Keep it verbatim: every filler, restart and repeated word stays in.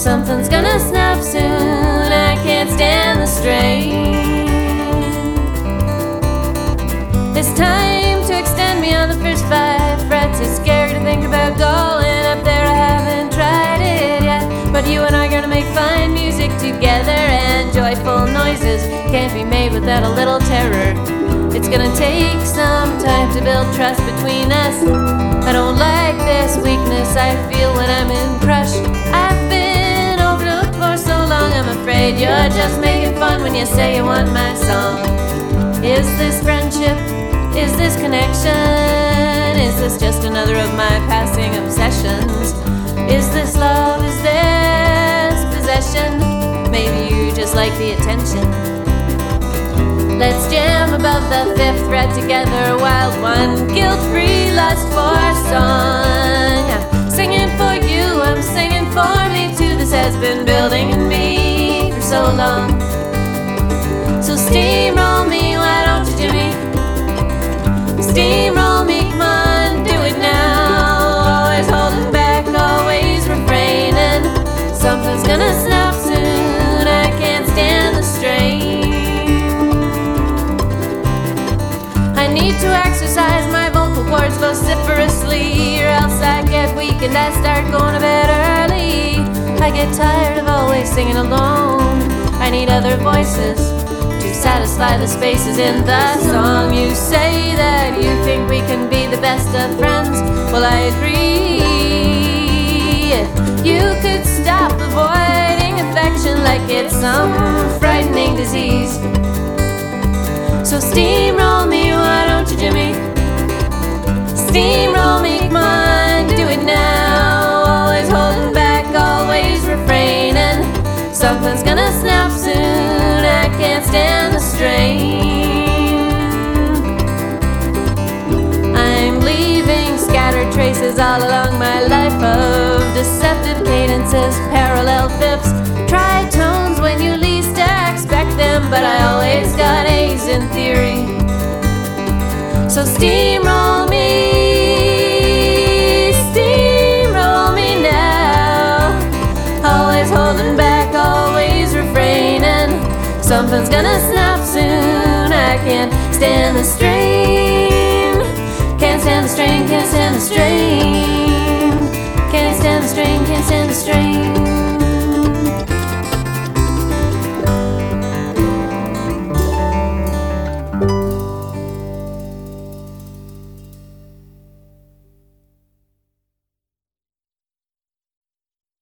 Something's gonna snap soon, I can't stand the strain. It's time to extend me on the first five frets. It's scary to think about going up there, I haven't tried it yet. But you and I are gonna make fine music together, and joyful noises can't be made without a little terror. It's gonna take some time to build trust between us. I don't like this weakness I feel when I'm in crush. I've been overlooked for so long, I'm afraid you're just making fun when you say you want my song. Is this friendship? Is this connection? Is this just another of my passing obsessions? Is this love? Is this possession? Maybe you just like the attention. Let's jam above the fifth fret together, wild one, guilt-free lust for song. I'm singing for you, I'm singing for me too. This has been building in me for so long. So steamroll me, why don't you, Jimmy? Steamroll me, come on, do it now. Always holding back, always refraining. Something's gonna snap soon, I can't stand the strain. I need to exercise my vocal cords vociferously, or else I get weak and I start going to bed early. I get tired of always singing alone. I need other voices to satisfy the spaces in the song. You say that you think we can be the best of friends. Well, I agree. If you could stop avoiding affection like it's some frightening disease. So steamroll me, why don't you, Jimmy? Steamroll me, come on, do it now. Always holding back, always refraining. Something's gonna snap soon, I can't stand the strain. I'm leaving scattered traces all along my life of deceptive cadences, parallel fifths, tritones when you least expect them, but I always got A's in theory. So steamroll me, steamroll me now. Always holding back, always refraining. Something's gonna snap soon, I can't stand the strain. Can't stand the strain, can't stand the strain. Can't stand the strain, can't stand the strain.